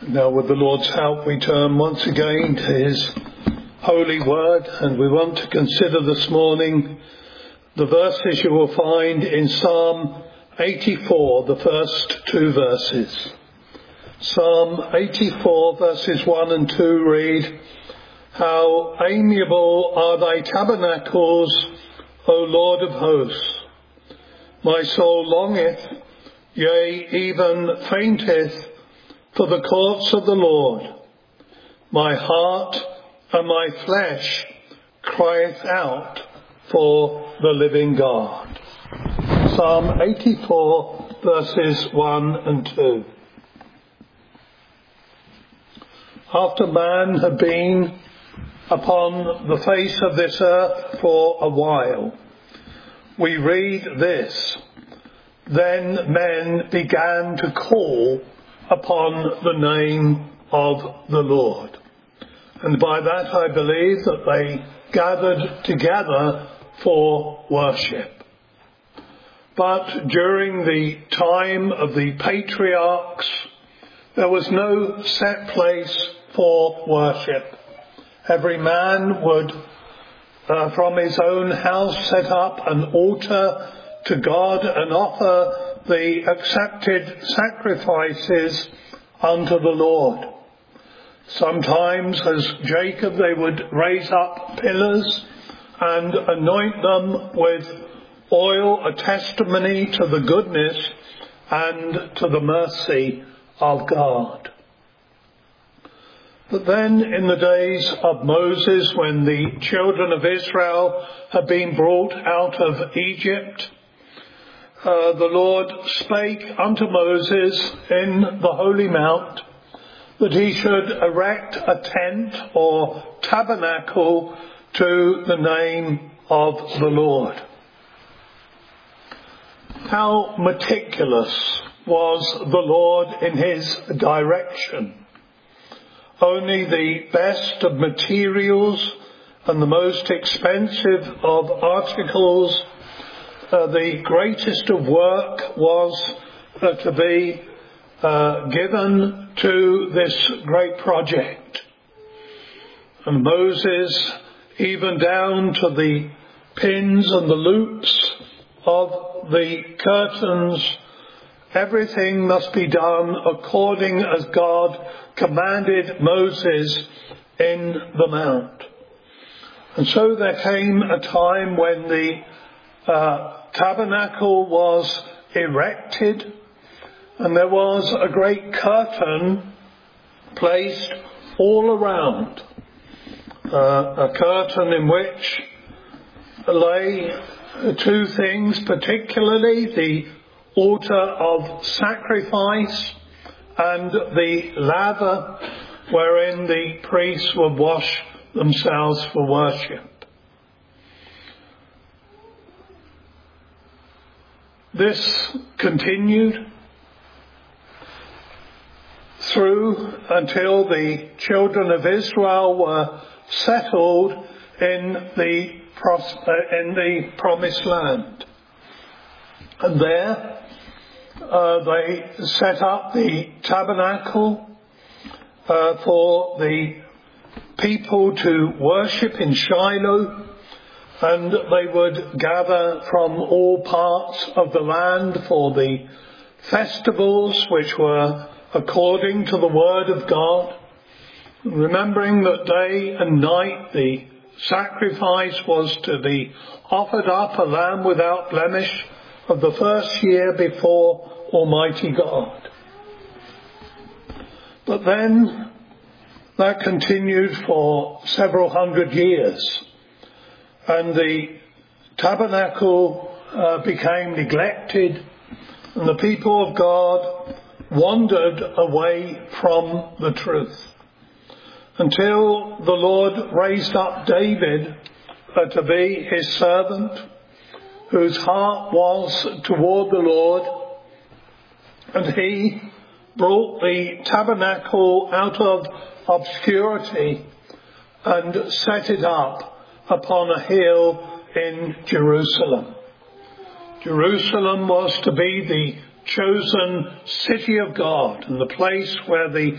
Now, with the Lord's help, we turn once again to His holy word, and we want to consider this morning the verses you will find in Psalm 84, the first two verses. Psalm 84, verses 1 and 2 read, "How amiable are thy tabernacles, O Lord of hosts! My soul longeth, yea, even fainteth, for the courts of the Lord. My heart and my flesh crieth out for the living God." Psalm 84, verses 1 and 2. After man had been upon the face of this earth for a while, we read this: "Then men began to call upon the name of the Lord." And by that I believe that they gathered together for worship. But during the time of the patriarchs, there was no set place for worship. Every man would, from his own house, set up an altar to God and offer the accepted sacrifices unto the Lord. Sometimes, as Jacob, they would raise up pillars and anoint them with oil, a testimony to the goodness and to the mercy of God. But then in the days of Moses, when the children of Israel had been brought out of Egypt, the Lord spake unto Moses in the Holy Mount that he should erect a tent or tabernacle to the name of the Lord. How meticulous was the Lord in his direction. Only the best of materials and the most expensive of articles, the greatest of work was to be given to this great project. And Moses, even down to the pins and the loops of the curtains, everything must be done according as God commanded Moses in the mount. And so there came a time when the tabernacle was erected, and there was a great curtain placed all around, a curtain in which lay two things, particularly the altar of sacrifice and the laver wherein the priests would wash themselves for worship. This continued through until the children of Israel were settled in the promised land. And there they set up the tabernacle for the people to worship in Shiloh, and they would gather from all parts of the land for the festivals which were according to the word of God, remembering that day and night the sacrifice was to be offered up, a lamb without blemish of the first year before Almighty God. But then that continued for several hundred years, and the tabernacle became neglected, and the people of God wandered away from the truth, until the Lord raised up David to be his servant, whose heart was toward the Lord, and he brought the tabernacle out of obscurity and set it up upon a hill in Jerusalem. Jerusalem was to be the chosen city of God and the place where the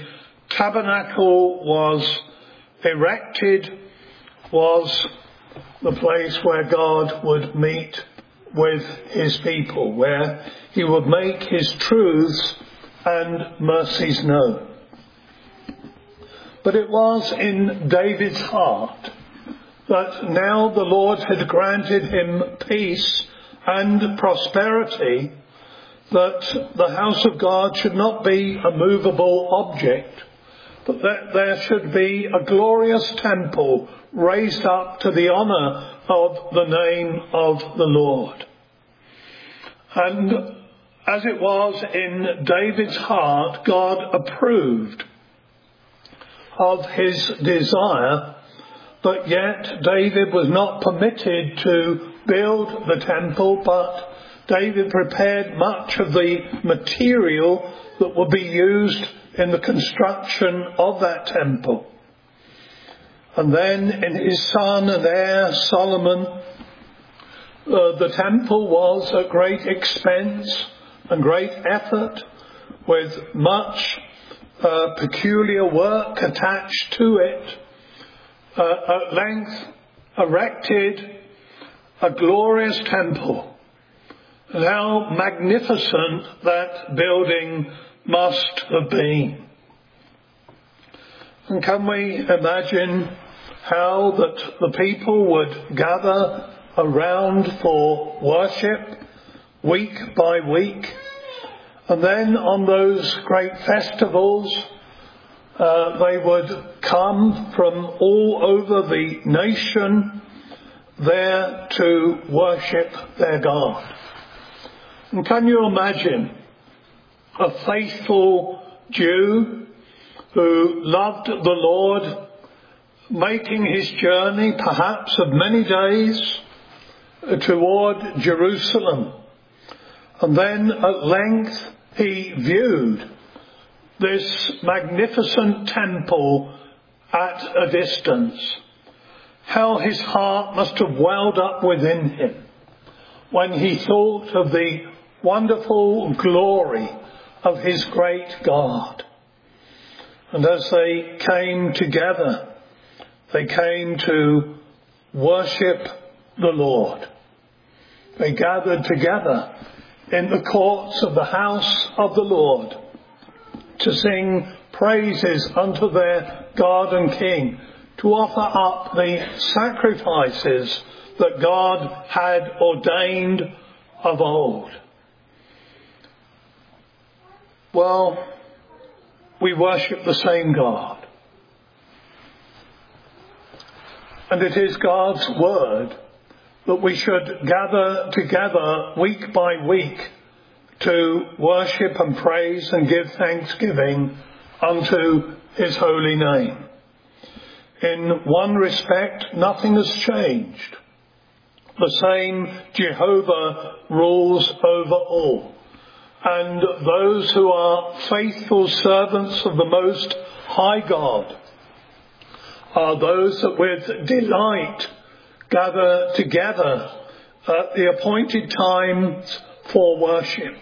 tabernacle was erected was the place where God would meet with his people, where he would make his truths and mercies known. But it was in David's heart that now the Lord had granted him peace and prosperity, that the house of God should not be a movable object, but that there should be a glorious temple raised up to the honour of the name of the Lord. And as it was in David's heart, God approved of his desire, but yet David was not permitted to build the temple, but David prepared much of the material that would be used in the construction of that temple. And then in his son and heir Solomon, the temple was at great expense and great effort, with much peculiar work attached to it, at length erected a glorious temple. And how magnificent that building must have been. And can we imagine how that the people would gather around for worship week by week, and then on those great festivals they would come from all over the nation there to worship their God. And can you imagine a faithful Jew who loved the Lord making his journey, perhaps of many days, toward Jerusalem, and then at length he viewed this magnificent temple at a distance? How his heart must have welled up within him when he thought of the wonderful glory of his great God. And as they came together, they came to worship the Lord. They gathered together in the courts of the house of the Lord to sing praises unto their God and King, to offer up the sacrifices that God had ordained of old. Well, we worship the same God. And it is God's word that we should gather together week by week to worship and praise and give thanksgiving unto his holy name. In one respect, nothing has changed. The same Jehovah rules over all. And those who are faithful servants of the Most High God are those that with delight gather together at the appointed times for worship.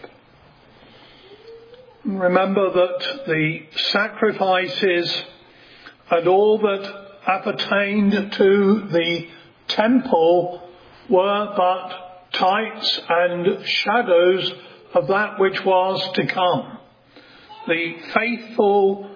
Remember that the sacrifices and all that appertained to the temple were but types and shadows of that which was to come. The faithful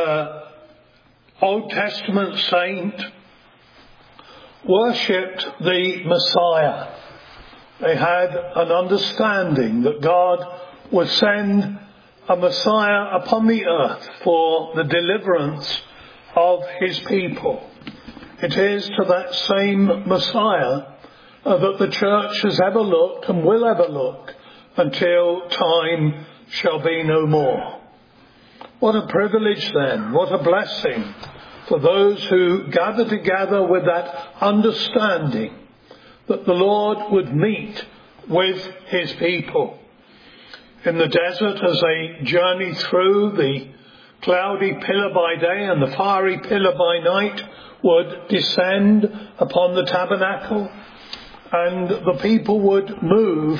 Old Testament saint worshipped the Messiah. They had an understanding that God would send a Messiah upon the earth for the deliverance of his people. It is to that same Messiah that the church has ever looked and will ever look until time shall be no more. What a privilege then, what a blessing for those who gather together with that understanding that the Lord would meet with his people. In the desert, as they journey through, the cloudy pillar by day and the fiery pillar by night would descend upon the tabernacle, and the people would move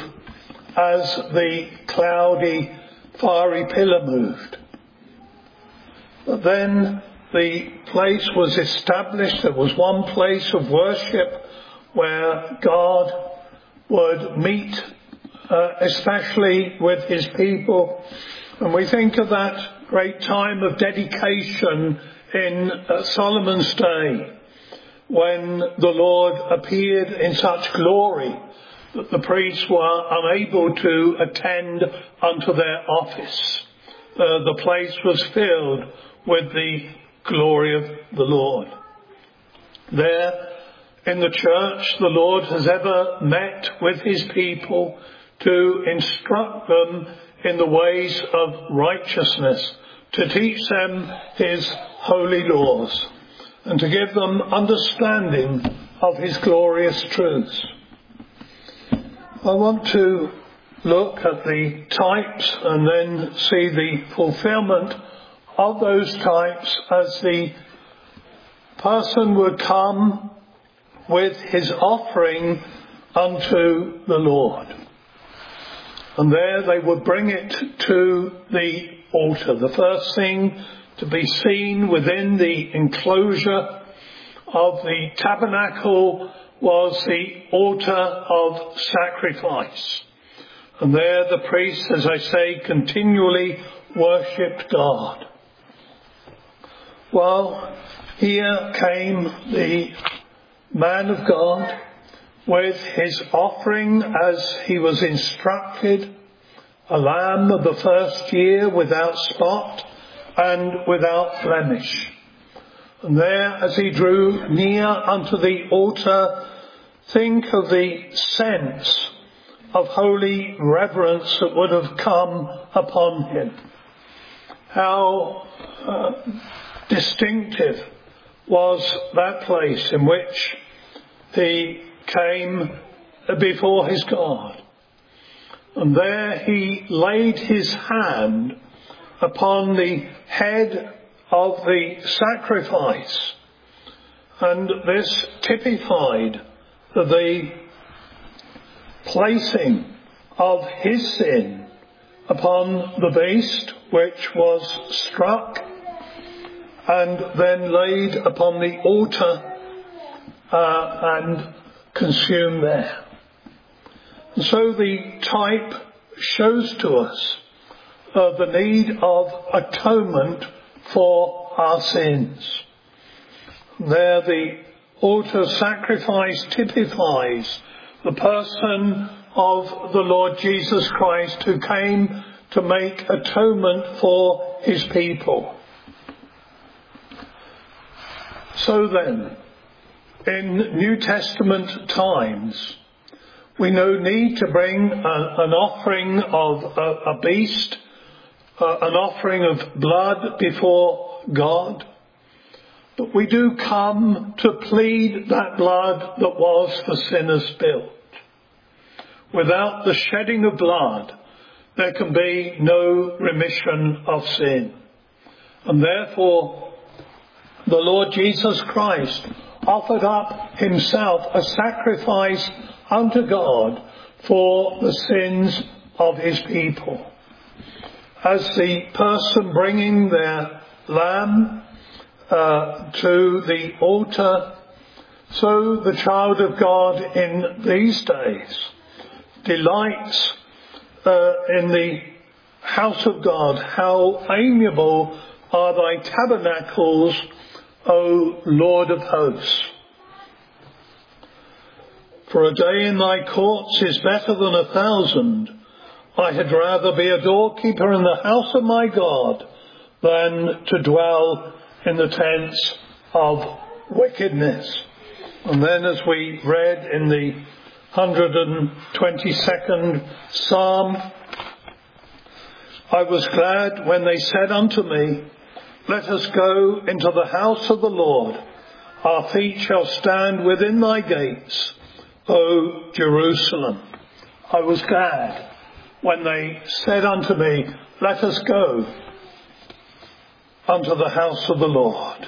as the cloudy, fiery pillar moved. But then the place was established. There was one place of worship where God would meet, especially with his people. And we think of that great time of dedication in Solomon's day, when the Lord appeared in such glory that the priests were unable to attend unto their office. The place was filled with the glory of the Lord. There in the church, the Lord has ever met with his people to instruct them in the ways of righteousness, to teach them his holy laws, and to give them understanding of his glorious truths. I want to look at the types and then see the fulfillment of those types as the person would come with his offering unto the Lord. And there they would bring it to the altar. The first thing to be seen within the enclosure of the tabernacle was the altar of sacrifice. And there the priests, as I say, continually worshipped God. Well, here came the man of God with his offering as he was instructed, a lamb of the first year without spot and without blemish. And there, as he drew near unto the altar, think of the sense of holy reverence that would have come upon him. How distinctive was that place in which he came before his God. And there he laid his hand upon the head of the sacrifice. And this typified the placing of his sin upon the beast, which was struck and then laid upon the altar and consumed there. And so the type shows to us the need of atonement for our sins. There the altar sacrifice typifies the person of the Lord Jesus Christ, who came to make atonement for his people. So then, in New Testament times, we no need to bring an offering of a beast, an offering of blood before God, but we do come to plead that blood that was for sinners spilt. Without the shedding of blood, there can be no remission of sin. And therefore, the Lord Jesus Christ offered up himself a sacrifice unto God for the sins of his people. As the person bringing their lamb to the altar, so the child of God in these days delights in the house of God. How amiable are thy tabernacles, O Lord of hosts. For a day in thy courts is better than 1,000. I had rather be a doorkeeper in the house of my God than to dwell in the tents of wickedness. And then, as we read in the 122nd Psalm, I was glad when they said unto me, let us go into the house of the Lord. Our feet shall stand within thy gates, O Jerusalem. I was glad when they said unto me, let us go unto the house of the Lord.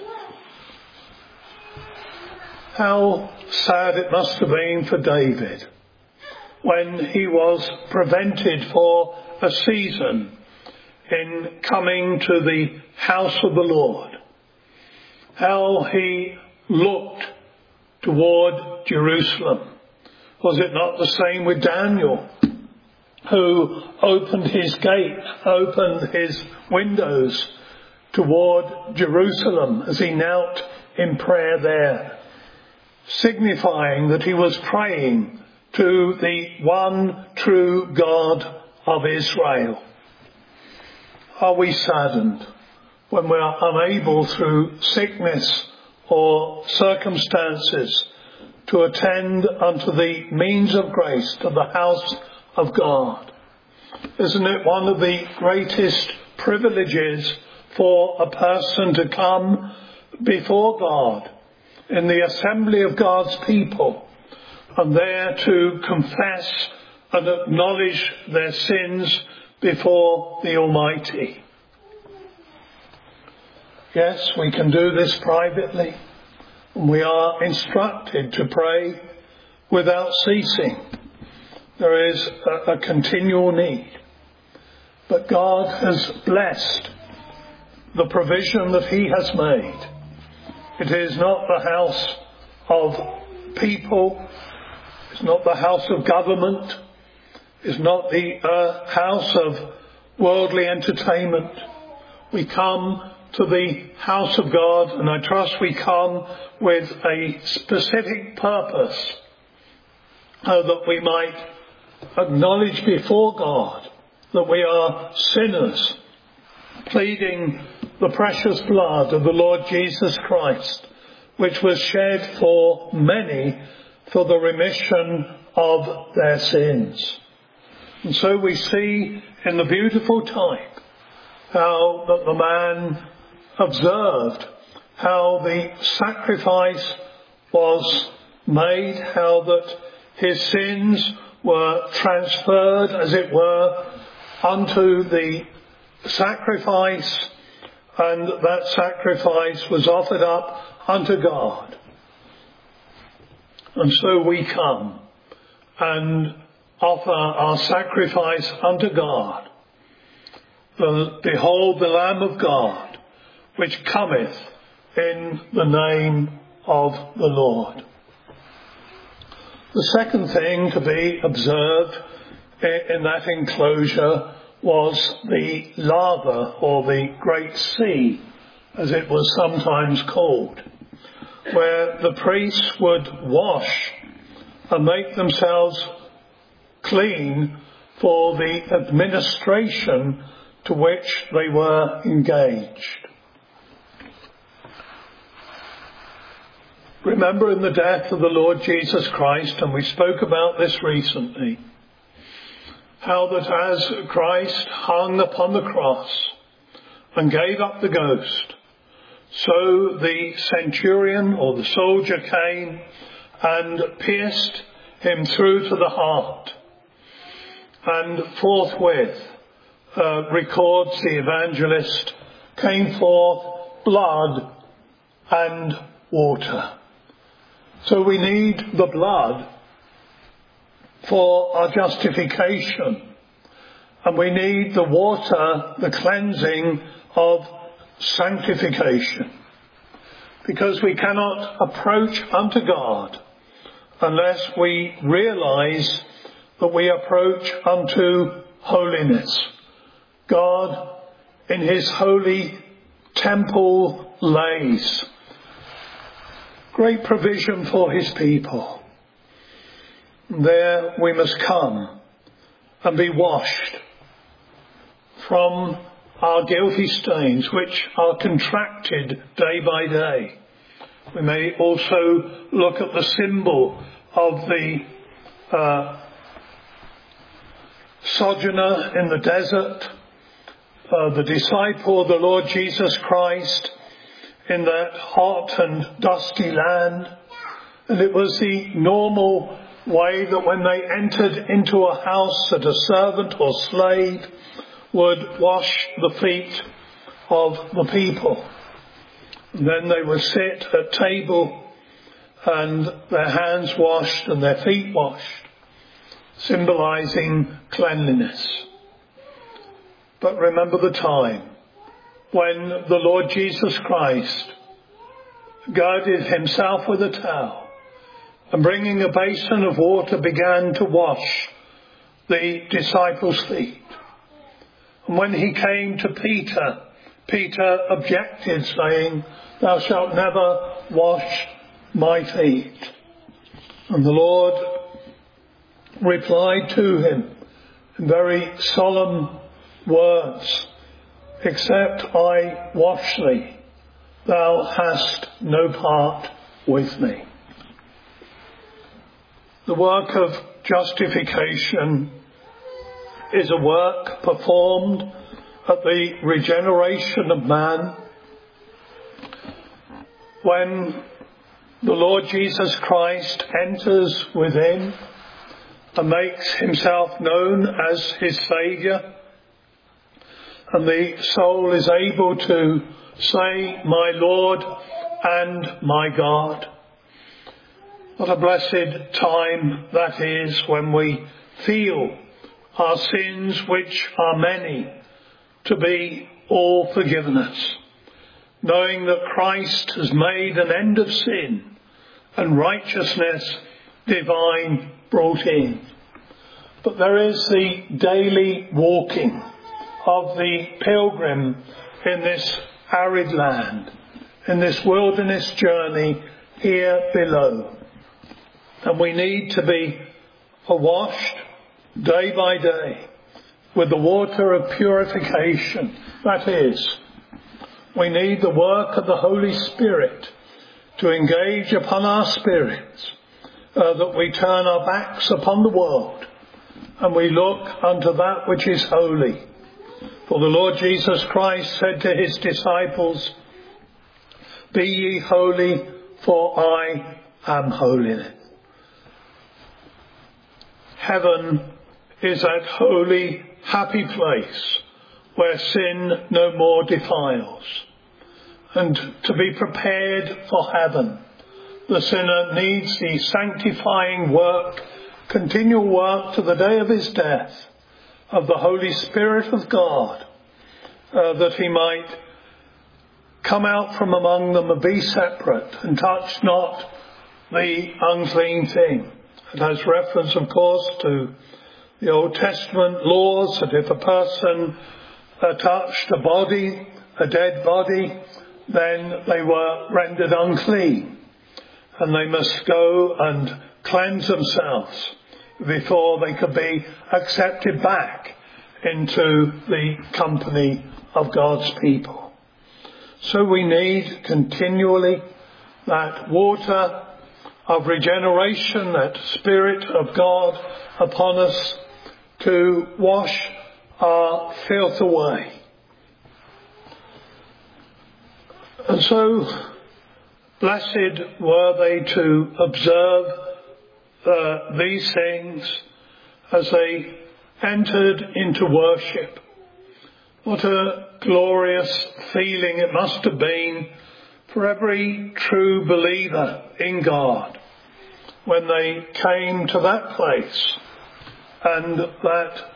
How sad it must have been for David when he was prevented for a season in coming to the house of the Lord, how he looked toward Jerusalem. Was it not the same with Daniel, who opened his gate, opened his windows toward Jerusalem as he knelt in prayer there, signifying that he was praying to the one true God of Israel? Are we saddened when we are unable through sickness or circumstances to attend unto the means of grace to the house of God? Isn't it one of the greatest privileges for a person to come before God in the assembly of God's people and there to confess and acknowledge their sins before the Almighty? Yes, we can do this privately, and we are instructed to pray without ceasing. There is a continual need. But God has blessed the provision that he has made. It is not the house of people. It's not the house of government. It's not the house of worldly entertainment. We come to the house of God, and I trust we come with a specific purpose, that we might acknowledge before God that we are sinners, pleading the precious blood of the Lord Jesus Christ, which was shed for many for the remission of their sins. And so we see in the beautiful type how that the man observed how the sacrifice was made, how that his sins were transferred, as it were, unto the sacrifice, and that sacrifice was offered up unto God. And so we come and offer our sacrifice unto God. Behold the Lamb of God, which cometh in the name of the Lord. The second thing to be observed in that enclosure was the laver, or the Great Sea, as it was sometimes called, where the priests would wash and make themselves clean for the administration to which they were engaged. Remember in the death of the Lord Jesus Christ, and we spoke about this recently, how that as Christ hung upon the cross and gave up the ghost, so the centurion or the soldier came and pierced him through to the heart. And forthwith, records the evangelist, came forth blood and water. So we need the blood for our justification, and we need the water, the cleansing of sanctification, because we cannot approach unto God unless we realize that we approach unto holiness. God in his holy temple lays great provision for his people. There we must come and be washed from our guilty stains, which are contracted day by day. We may also look at the symbol of the sojourner in the desert, the disciple of the Lord Jesus Christ in that hot and dusty land. And it was the normal way that when they entered into a house, that a servant or slave would wash the feet of the people. And then they would sit at table and their hands washed and their feet washed, symbolizing cleanliness. But remember the time when the Lord Jesus Christ girded himself with a towel and bringing a basin of water began to wash the disciples' feet. And when he came to Peter, Peter objected, saying, "Thou shalt never wash my feet." And the Lord replied to him in very solemn words, "Except I wash thee, thou hast no part with me." The work of justification is a work performed at the regeneration of man when the Lord Jesus Christ enters within and makes himself known as his Saviour, and the soul is able to say, "My Lord and my God." What a blessed time that is when we feel our sins, which are many, to be all forgiven us, knowing that Christ has made an end of sin and righteousness divine brought in. But there is the daily walking of the pilgrim in this arid land, in this wilderness journey here below. And we need to be washed day by day with the water of purification. That is, we need the work of the Holy Spirit to engage upon our spirits, that we turn our backs upon the world and we look unto that which is holy. For the Lord Jesus Christ said to his disciples, "Be ye holy, for I am holy." Heaven is that holy, happy place where sin no more defiles. And to be prepared for heaven, the sinner needs the sanctifying work, continual work to the day of his death, of the Holy Spirit of God, that he might come out from among them and be separate and touch not the unclean thing. It has reference, of course, to the Old Testament laws that if a person touched a body, a dead body, then they were rendered unclean and they must go and cleanse themselves before they could be accepted back into the company of God's people. So we need continually that water of regeneration, that Spirit of God upon us to wash our filth away. And so blessed were they to observe these things as they entered into worship. What a glorious feeling it must have been for every true believer in God when they came to that place and that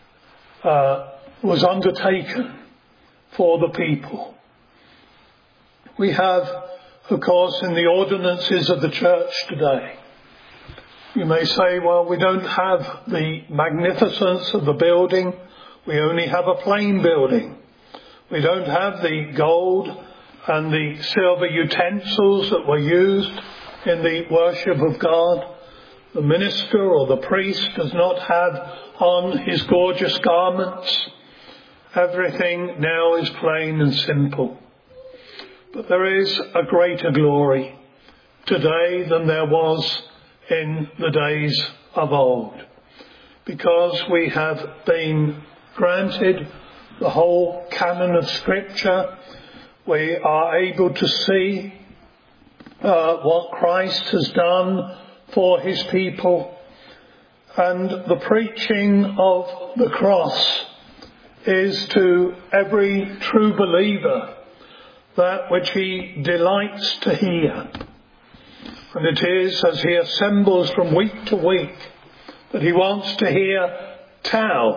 was undertaken for the people. We have, of course, in the ordinances of the church today, you may say, well, we don't have the magnificence of the building. We only have a plain building. We don't have the gold and the silver utensils that were used in the worship of God. The minister or the priest does not have on his gorgeous garments. Everything now is plain and simple. But there is a greater glory today than there was in the days of old, because we have been granted the whole canon of Scripture. We are able to see what Christ has done for his people, and the preaching of the cross is to every true believer that which he delights to hear. And it is as he assembles from week to week that he wants to hear tell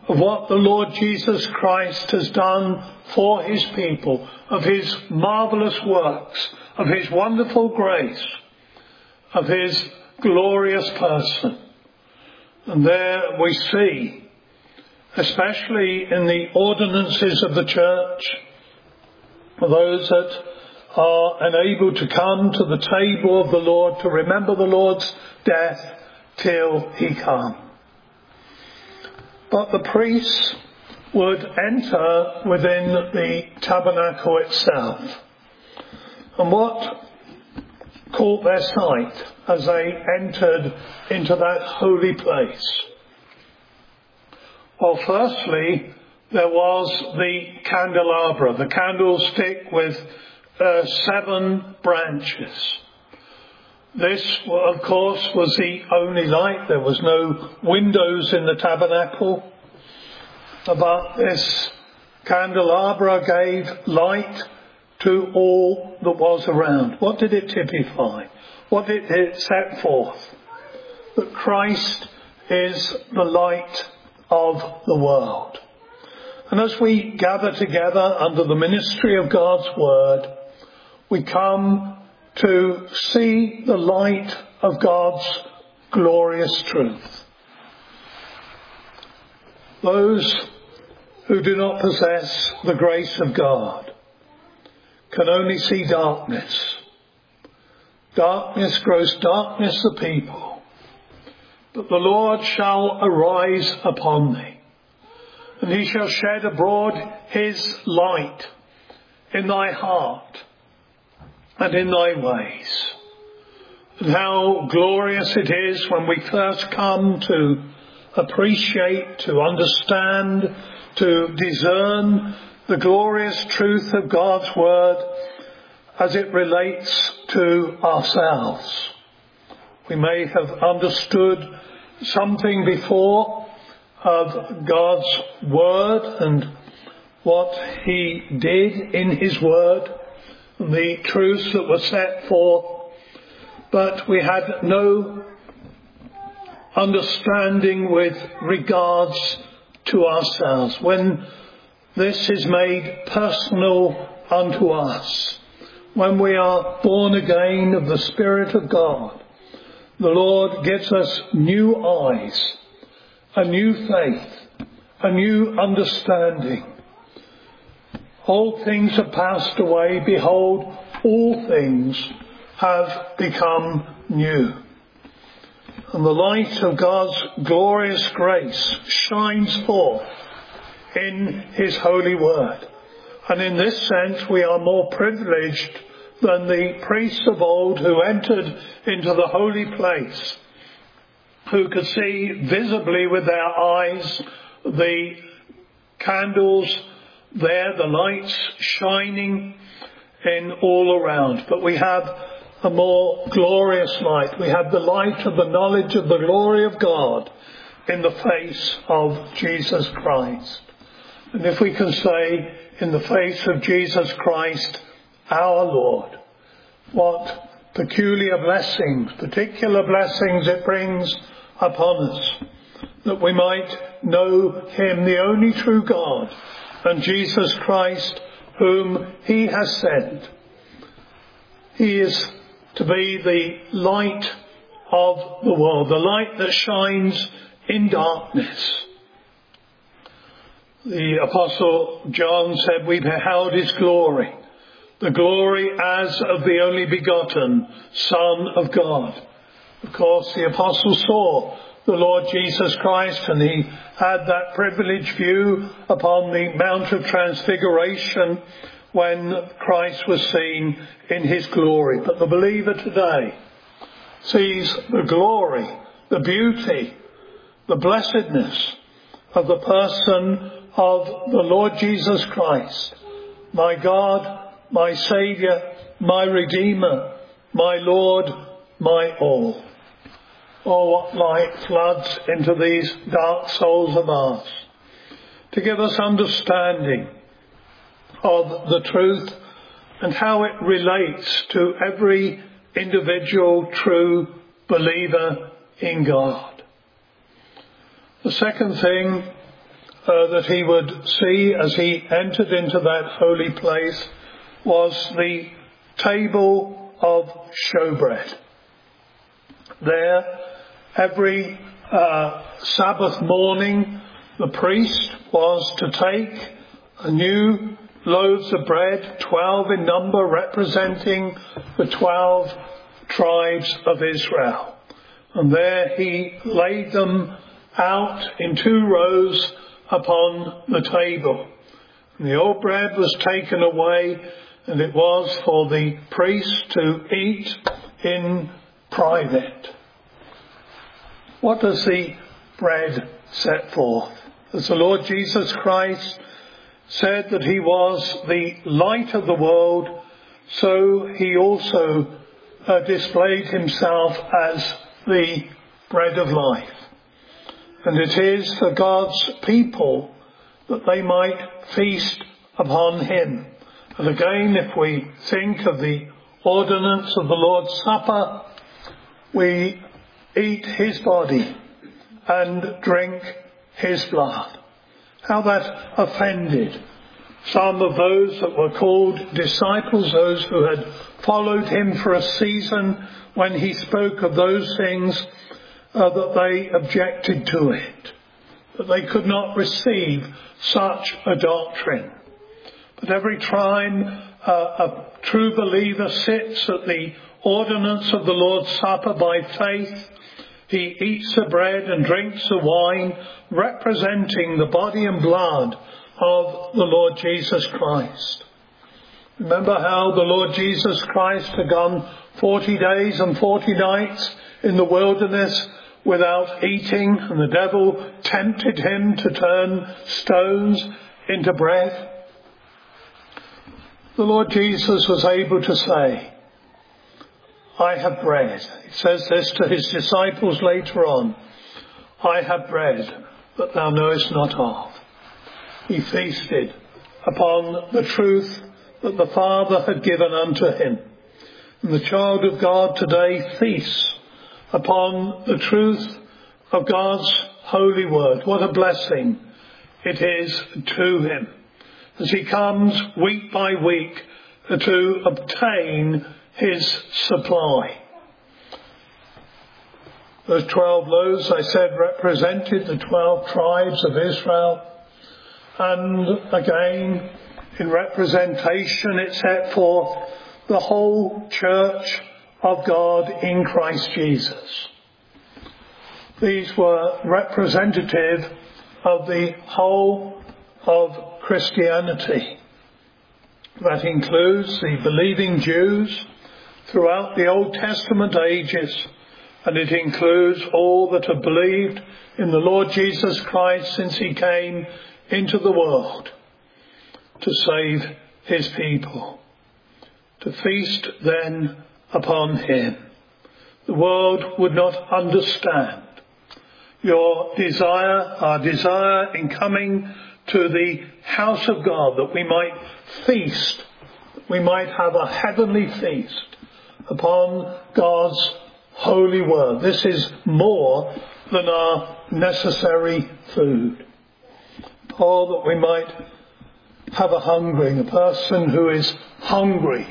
of what the Lord Jesus Christ has done for his people, of his marvellous works, of his wonderful grace, of his glorious person. And there we see, especially in the ordinances of the church, for those that are unable to come to the table of the Lord to remember the Lord's death till he come. But the priests would enter within the tabernacle itself. And what caught their sight as they entered into that holy place? Well, firstly, there was the candelabra, the candlestick with 7 branches. This, of course, was the only light. There was no windows in the tabernacle. But this candelabra gave light to all that was around. What did it typify? What did it set forth? That Christ is the light of the world. And as we gather together under the ministry of God's word, we come to see the light of God's glorious truth. Those who do not possess the grace of God can only see darkness. Darkness grows darkness the people. But the Lord shall arise upon thee, and he shall shed abroad his light in thy heart and in thy ways. And how glorious it is when we first come to appreciate, to understand, to discern the glorious truth of God's word as it relates to ourselves. We may have understood something before of God's word and what he did in his word, the truths that were set forth, but we had no understanding with regards to ourselves. When this is made personal unto us, when we are born again of the Spirit of God, the Lord gives us new eyes, a new faith, a new understanding. All things have passed away. Behold, all things have become new. And the light of God's glorious grace shines forth in his holy word. And in this sense, we are more privileged than the priests of old who entered into the holy place, who could see visibly with their eyes the candles there, the lights shining in all around. But we have a more glorious light. We have the light of the knowledge of the glory of God in the face of Jesus Christ. And if we can say, in the face of Jesus Christ, our Lord, what peculiar blessings, particular blessings it brings upon us, that we might know him, the only true God, and Jesus Christ, whom he has sent. He is to be the light of the world, the light that shines in darkness. The Apostle John said, we beheld his glory, the glory as of the only begotten Son of God. Of course, the Apostle saw the Lord Jesus Christ, and he had that privileged view upon the Mount of Transfiguration when Christ was seen in his glory. But the believer today sees the glory, the beauty, the blessedness of the person of the Lord Jesus Christ, my God, my Saviour, my Redeemer, my Lord, my all. Oh, what light floods into these dark souls of ours to give us understanding of the truth and how it relates to every individual true believer in God. The second thing that he would see as he entered into that holy place was the table of showbread. There, every Sabbath morning, the priest was to take a new loaves of bread, 12 in number, representing the 12 tribes of Israel. And there he laid them out in 2 rows upon the table. And the old bread was taken away, and it was for the priest to eat in private. What does the bread set forth? As the Lord Jesus Christ said that he was the light of the world, so he also displayed himself as the bread of life. And it is for God's people that they might feast upon him. And again, if we think of the ordinance of the Lord's Supper, we eat his body and drink his blood. How that offended some of those that were called disciples, those who had followed him for a season, when he spoke of those things, that they objected to it, that they could not receive such a doctrine. But every time a true believer sits at the ordinance of the Lord's Supper by faith, he eats the bread and drinks the wine, representing the body and blood of the Lord Jesus Christ. Remember how the Lord Jesus Christ had gone 40 days and 40 nights in the wilderness without eating, and the devil tempted him to turn stones into bread. The Lord Jesus was able to say, I have bread. He says this to his disciples later on. I have bread that thou knowest not of. He feasted upon the truth that the Father had given unto him. And the child of God today feasts upon the truth of God's holy word. What a blessing it is to him as he comes week by week to obtain his supply. Those 12 loaves, I said, represented the 12 tribes of Israel. And again, in representation, it set forth the whole church of God in Christ Jesus. These were representative of the whole of Christianity. That includes the believing Jews throughout the Old Testament ages, and it includes all that have believed in the Lord Jesus Christ since he came into the world to save his people. To feast then upon him. The world would not understand your desire, our desire in coming to the house of God, that we might feast, that we might have a heavenly feast upon God's holy word. This is more than our necessary food. Or that we might have a hungering, a person who is hungry.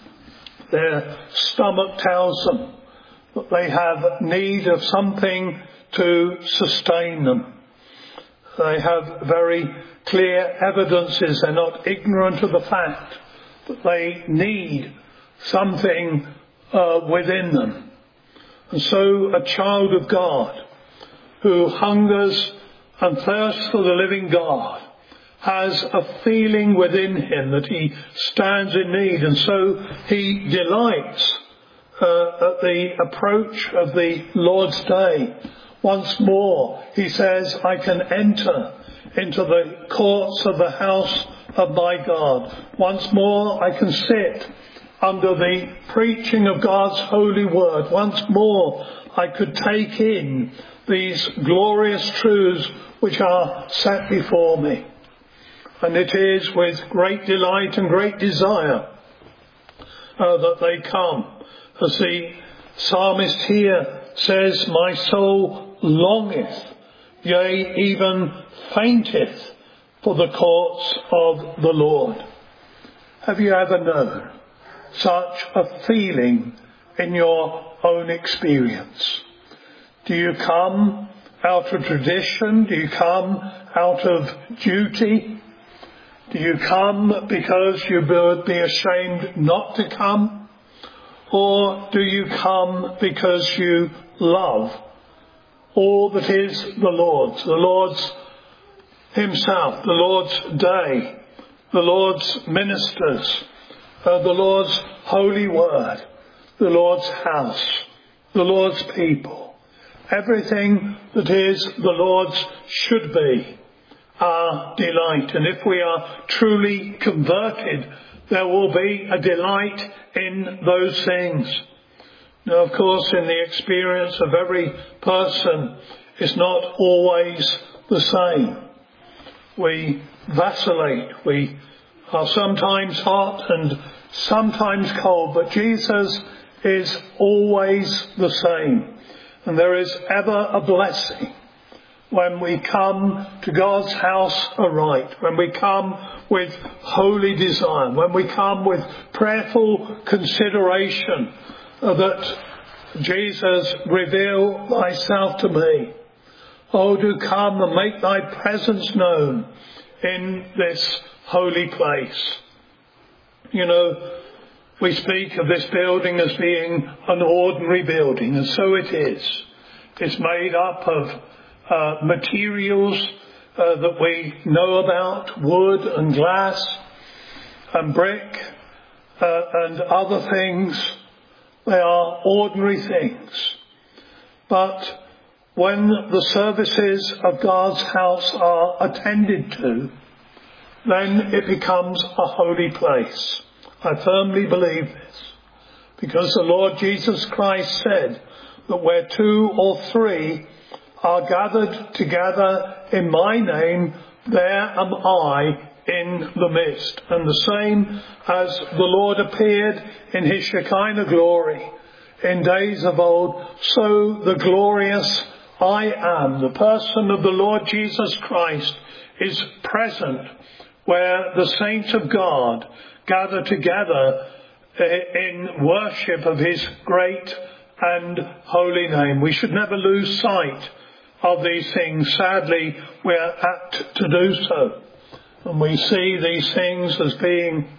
Their stomach tells them that they have need of something to sustain them. They have very clear evidences. They're not ignorant of the fact that they need something within them. And so a child of God who hungers and thirsts for the living God has a feeling within him that he stands in need, and so he delights at the approach of the Lord's Day. Once more, he says, I can enter into the courts of the house of my God. Once more, I can sit under the preaching of God's holy word. Once more, I could take in these glorious truths which are set before me. And it is with great delight and great desire that they come. As the psalmist here says, my soul longeth, yea, even fainteth for the courts of the Lord. Have you ever known such a feeling in your own experience? Do you come out of tradition? Do you come out of duty? Do you come because you would be ashamed not to come? Or do you come because you love all that is the Lord's himself, the Lord's day, the Lord's ministers, the Lord's holy word, the Lord's house, the Lord's people? Everything that is the Lord's should be our delight. And if we are truly converted, there will be a delight in those things. Now, of course, in the experience of every person, it's not always the same. We vacillate. We are sometimes hot and sometimes cold, but Jesus is always the same. And there is ever a blessing when we come to God's house aright, when we come with holy desire, when we come with prayerful consideration that Jesus, reveal thyself to me. Oh, do come and make thy presence known in this holy place. You know, we speak of this building as being an ordinary building, and so it is. It's made up of materials that we know about, wood and glass and brick and other things. They are ordinary things. But when the services of God's house are attended to, then it becomes a holy place. I firmly believe this, because the Lord Jesus Christ said that where 2 or 3 are gathered together in my name, there am I in the midst. And the same as the Lord appeared in his Shekinah glory in days of old, so the glorious I am, the person of the Lord Jesus Christ, is present where the saints of God gather together in worship of his great and holy name. We should never lose sight of these things. Sadly, we are apt to do so. And we see these things as being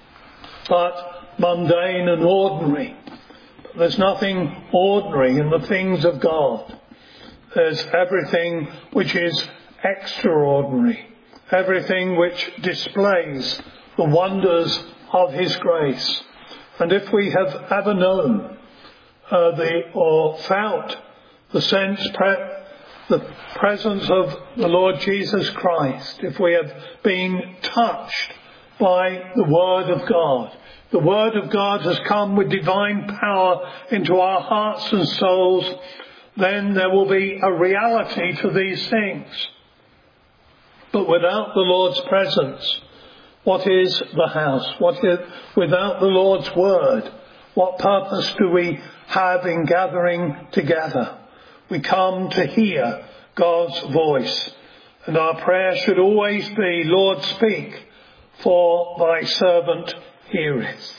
but mundane and ordinary. But there's nothing ordinary in the things of God. There's everything which is extraordinary. Everything which displays the wonders of his grace. And if we have ever known or felt the presence of the Lord Jesus Christ, if we have been touched by the Word of God, the Word of God has come with divine power into our hearts and souls, then there will be a reality to these things. But without the Lord's presence, what is the house? Without the Lord's word, what purpose do we have in gathering together? We come to hear God's voice. And our prayer should always be, Lord, speak, for thy servant heareth.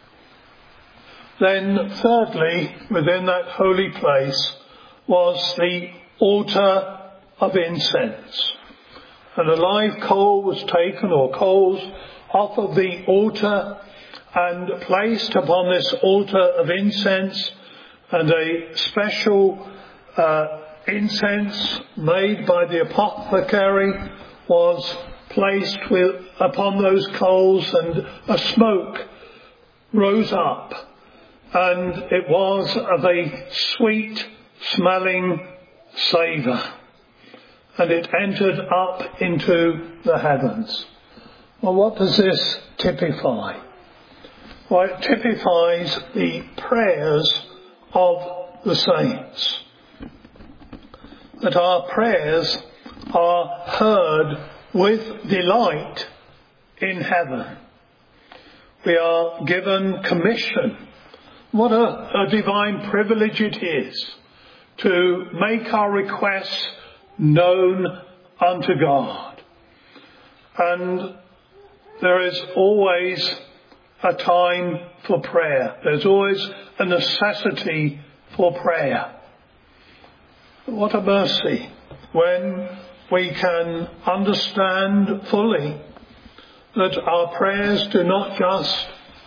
Then thirdly, within that holy place was the altar of incense. And a live coal was taken, or coals, off of the altar and placed upon this altar of incense, and a special incense made by the apothecary was placed upon those coals, and a smoke rose up, and it was of a sweet smelling savour. And it entered up into the heavens. Well, what does this typify? Well, it typifies the prayers of the saints. That our prayers are heard with delight in heaven. We are given commission. What a divine privilege it is to make our requests known unto God. And there is always a time for prayer. There's always a necessity for prayer. What a mercy when we can understand fully that our prayers do not just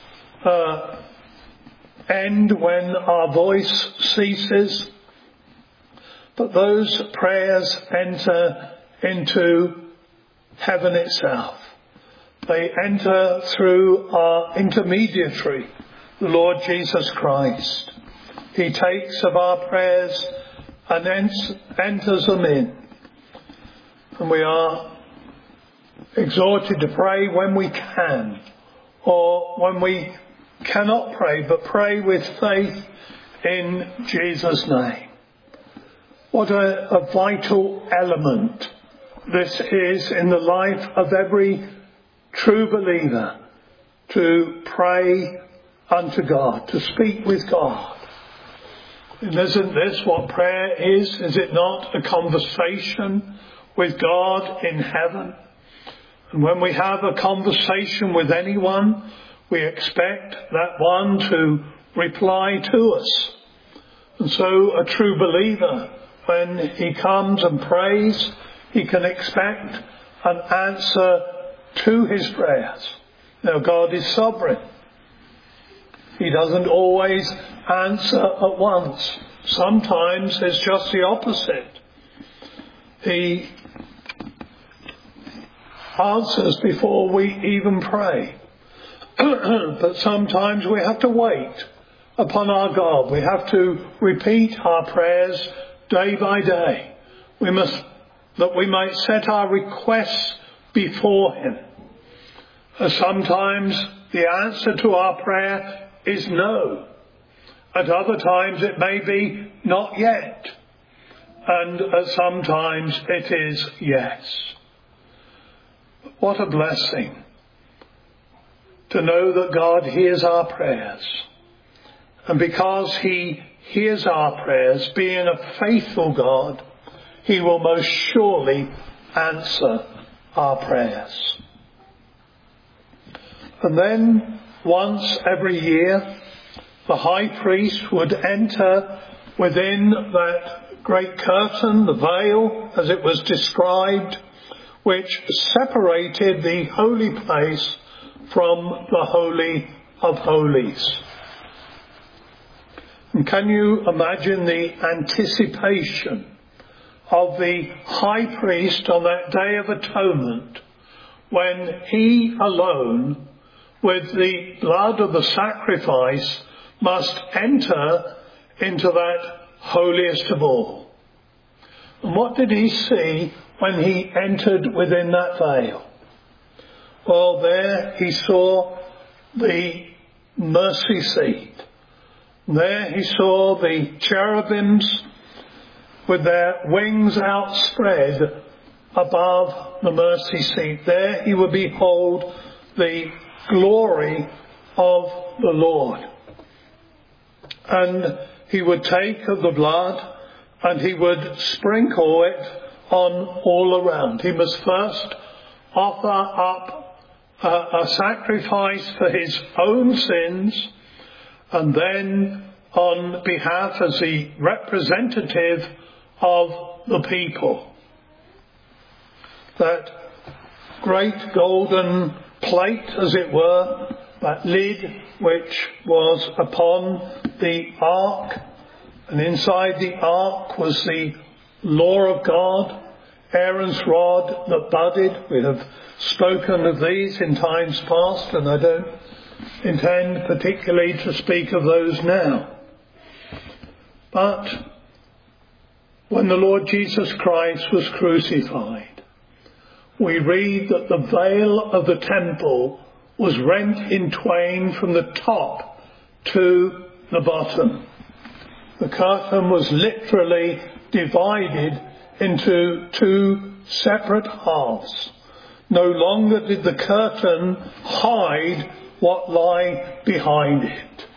end when our voice ceases, but those prayers enter into heaven itself. They enter through our intermediary, the Lord Jesus Christ. He takes of our prayers and enters them in. And we are exhorted to pray when we can, or when we cannot pray, but pray with faith in Jesus' name. What a vital element this is in the life of every true believer, to pray unto God, to speak with God. And isn't this what prayer is? Is it not a conversation with God in heaven? And when we have a conversation with anyone, we expect that one to reply to us. And so a true believer, when he comes and prays, he can expect an answer to his prayers. Now, God is sovereign. He doesn't always answer at once. Sometimes it's just the opposite. He answers before we even pray. But sometimes we have to wait upon our God. We have to repeat our prayers day by day. That we might set our requests before him. Sometimes the answer to our prayer is no. At other times it may be not yet. And at sometimes it is yes. What a blessing to know that God hears our prayers. And because he hears our prayers, being a faithful God, he will most surely answer our prayers. And then once every year, the high priest would enter within that great curtain, the veil, as it was described, which separated the holy place from the Holy of Holies. And can you imagine the anticipation of the high priest on that Day of Atonement, when he alone, with the blood of the sacrifice, must enter into that holiest of all? And what did he see when he entered within that veil? Well, there he saw the mercy seat. There he saw the cherubims with their wings outspread above the mercy seat. There he would behold the glory of the Lord. And he would take of the blood and he would sprinkle it on all around. He must first offer up a sacrifice for his own sins, and then on behalf as the representative of the people. That great golden plate, as it were, that lid which was upon the ark, and inside the ark was the law of God, Aaron's rod that budded. We have spoken of these in times past, and I don't intend particularly to speak of those now. But when the Lord Jesus Christ was crucified, we read that the veil of the temple was rent in twain from the top to the bottom. The curtain was literally divided into two separate halves. No longer did the curtain hide what lay behind it,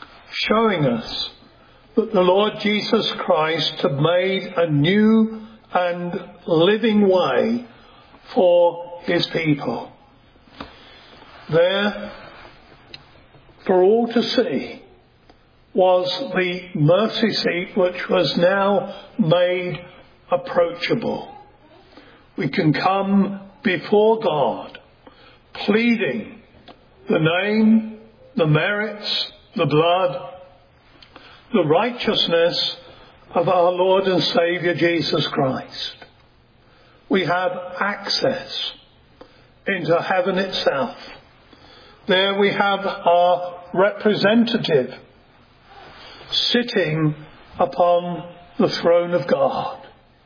showing us that the Lord Jesus Christ had made a new and living way for his people. There, for all to see, was the mercy seat which was now made approachable. We can come before God, pleading the name, the merits, the blood, the righteousness of our Lord and Saviour Jesus Christ. We have access into heaven itself. There we have our representative sitting upon the throne of God.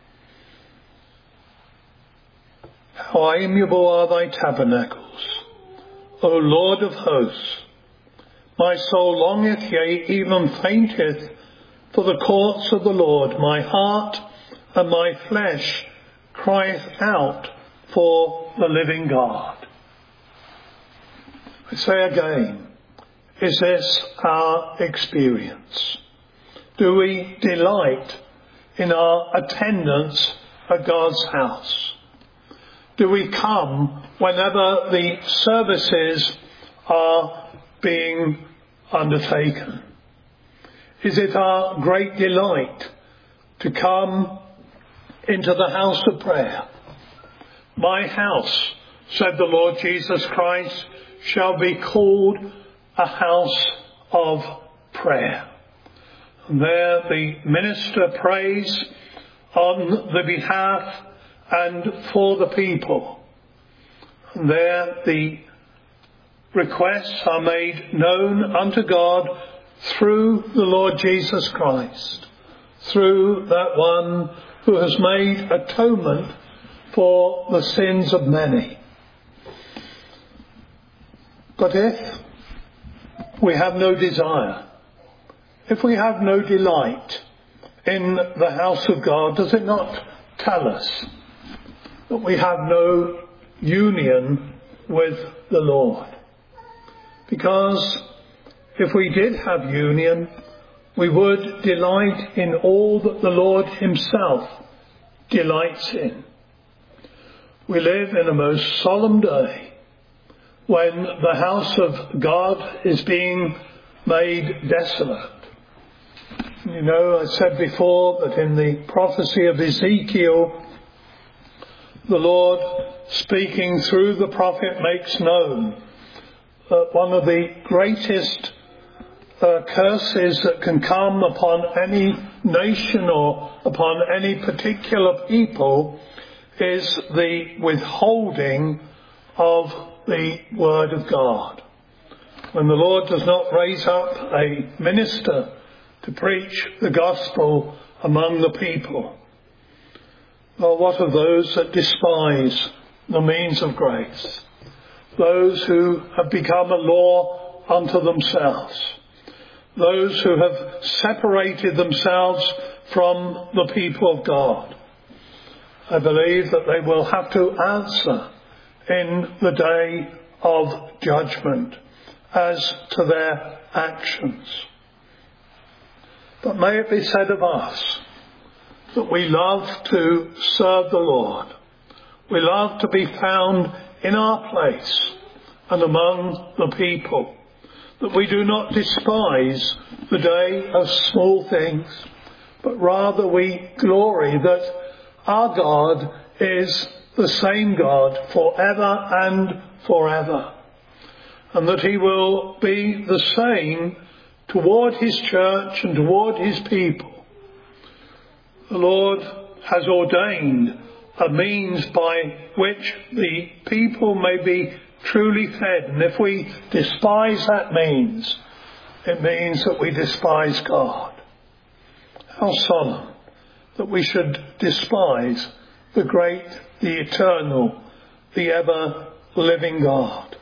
How amiable are thy tabernacles, O Lord of hosts! My soul longeth, yea, even fainteth, for the courts of the Lord. My heart and my flesh crieth out for the living God. I say again, is this our experience? Do we delight in our attendance at God's house? Do we come whenever the services are being undertaken? Is it our great delight to come into the house of prayer? My house, said the Lord Jesus Christ, shall be called a house of prayer. And there the minister prays on the behalf and for the people. And there the requests are made known unto God through the Lord Jesus Christ, through that one who has made atonement for the sins of many. But if we have no desire, if we have no delight in the house of God, does it not tell us that we have no union with the Lord? Because if we did have union, we would delight in all that the Lord himself delights in. We live in a most solemn day when the house of God is being made desolate. You know, I said before that in the prophecy of Ezekiel, the Lord, speaking through the prophet, makes known that one of the greatest curses that can come upon any nation or upon any particular people is the withholding of the word of God. When the Lord does not raise up a minister to preach the gospel among the people. Well, what of those that despise the means of grace? Those who have become a law unto themselves. Those who have separated themselves from the people of God. I believe that they will have to answer in the day of judgment as to their actions. But may it be said of us that we love to serve the Lord. We love to be found in our place and among the people. That we do not despise the day of small things, but rather we glory that our God is the same God forever and forever. And that he will be the same toward his church and toward his people. The Lord has ordained a means by which the people may be truly fed. And if we despise that means, it means that we despise God. How solemn that we should despise the great, the eternal, the ever-living God.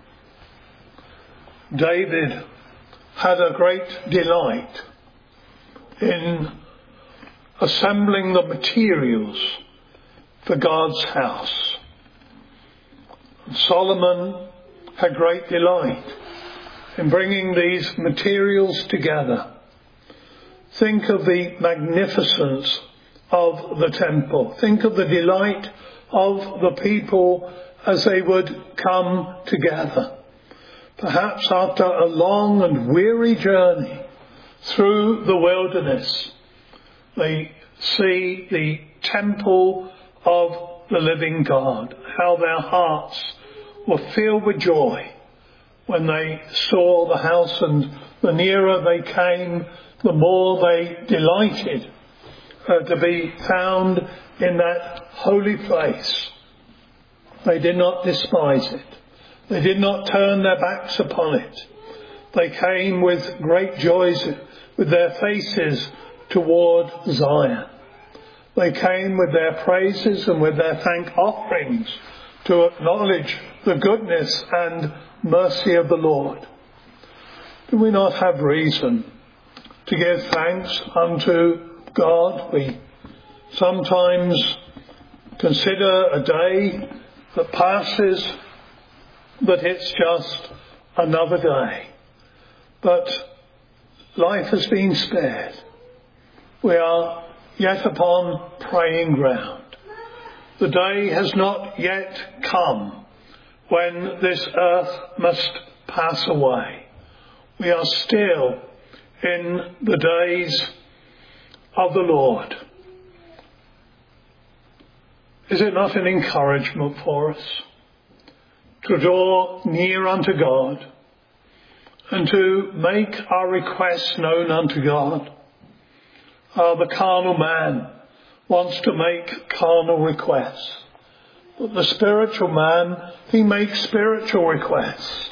David had a great delight in assembling the materials for God's house. And Solomon had great delight in bringing these materials together. Think of the magnificence of the temple. Think of the delight of the people as they would come together. Perhaps after a long and weary journey through the wilderness, they see the temple of the living God, how their hearts were filled with joy when they saw the house, and the nearer they came, the more they delighted to be found in that holy place. They did not despise it. They did not turn their backs upon it. They came with great joys, with their faces toward Zion. They came with their praises and with their thank offerings to acknowledge the goodness and mercy of the Lord. Do we not have reason to give thanks unto God? We sometimes consider a day that passes that it's just another day. But life has been spared. We are yet upon praying ground. The day has not yet come when this earth must pass away. We are still in the days of the Lord. Is it not an encouragement for us to draw near unto God and to make our requests known unto God? The carnal man wants to make carnal requests, but the spiritual man, he makes spiritual requests.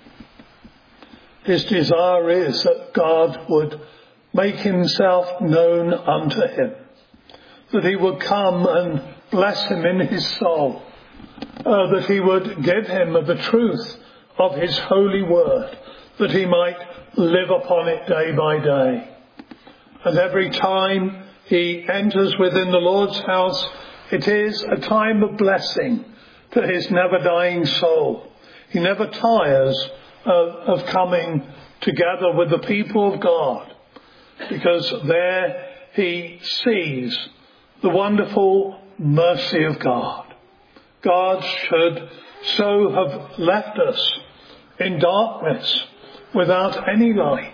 His desire is that God would make himself known unto him, that he would come and bless him in his soul, that he would give him the truth of his holy word, that he might live upon it day by day. And every time he enters within the Lord's house, it is a time of blessing to his never-dying soul. He never tires of coming together with the people of God, because there he sees the wonderful mercy of God. God should so have left us in darkness without any light,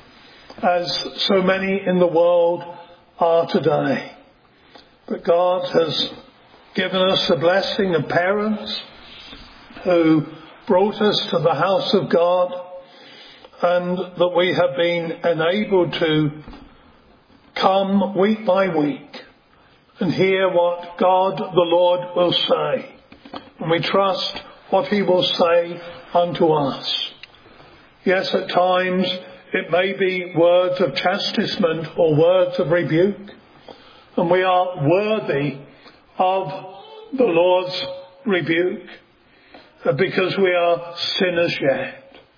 as so many in the world are today. But God has given us the blessing of parents who brought us to the house of God, and that we have been enabled to come week by week and hear what God the Lord will say. And we trust what he will say unto us. Yes, at times it may be words of chastisement or words of rebuke, and we are worthy of the Lord's rebuke because we are sinners yet.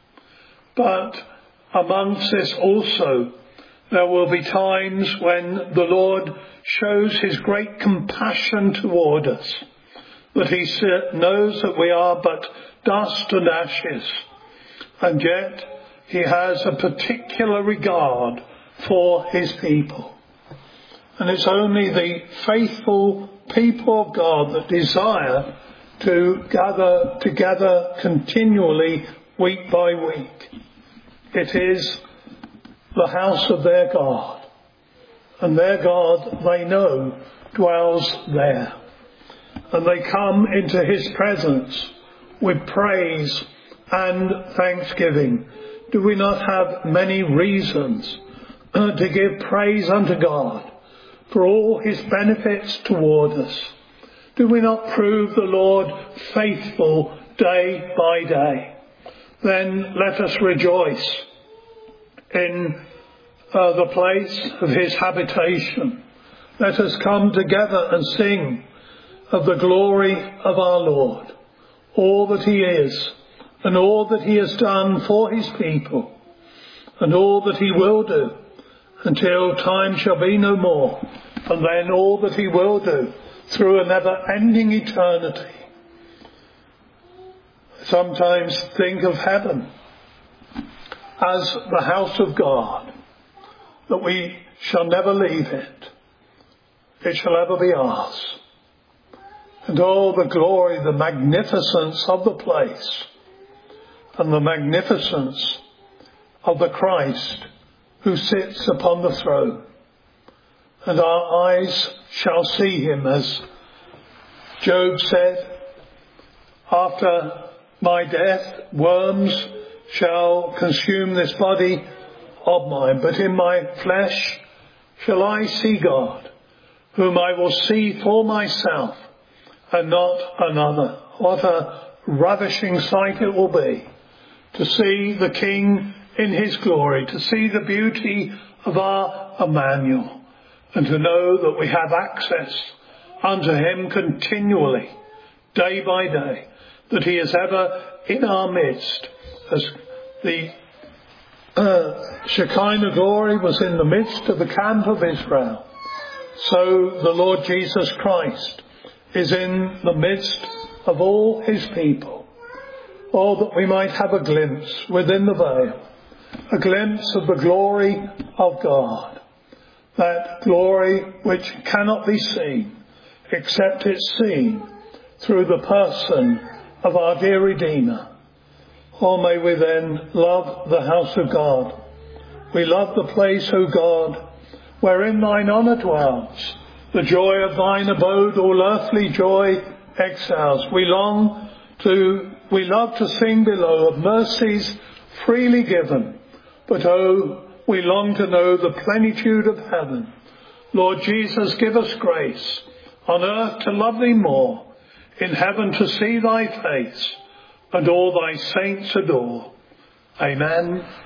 But amongst this also, there will be times when the Lord shows his great compassion toward us, that he knows that we are but dust and ashes, and yet he has a particular regard for his people. And it's only the faithful people of God that desire to gather together continually week by week. It is the house of their God, and their God, they know, dwells there. And they come into his presence with praise and thanksgiving. Do we not have many reasons to give praise unto God for all his benefits toward us? Do we not prove the Lord faithful day by day? Then let us rejoice in the place of his habitation. Let us come together and sing of the glory of our Lord, all that he is and all that he has done for his people, and all that he will do until time shall be no more, and then all that he will do through a never-ending eternity. Sometimes think of heaven as the house of God, that we shall never leave it. it shall ever be ours. And all the glory, the magnificence of the place, and the magnificence of the Christ who sits upon the throne. And our eyes shall see him, as Job said, after my death, worms shall consume this body of mine, but in my flesh shall I see God, whom I will see for myself and not another. What a ravishing sight it will be to see the King in his glory, to see the beauty of our Emmanuel, and to know that we have access unto him continually, day by day, that he is ever in our midst. As the Shekinah glory was in the midst of the camp of Israel, so the Lord Jesus Christ is in the midst of all his people. Oh, that we might have a glimpse within the veil, a glimpse of the glory of God, that glory which cannot be seen except it's seen through the person of our dear Redeemer. Oh, may we then love the house of God. We love the place, O God, wherein thine honour dwells. The joy of thine abode, all earthly joy excels. We love to sing below of mercies freely given. But oh, we long to know the plenitude of heaven. Lord Jesus, give us grace on earth to love thee more, in heaven to see thy face, and all thy saints adore. Amen.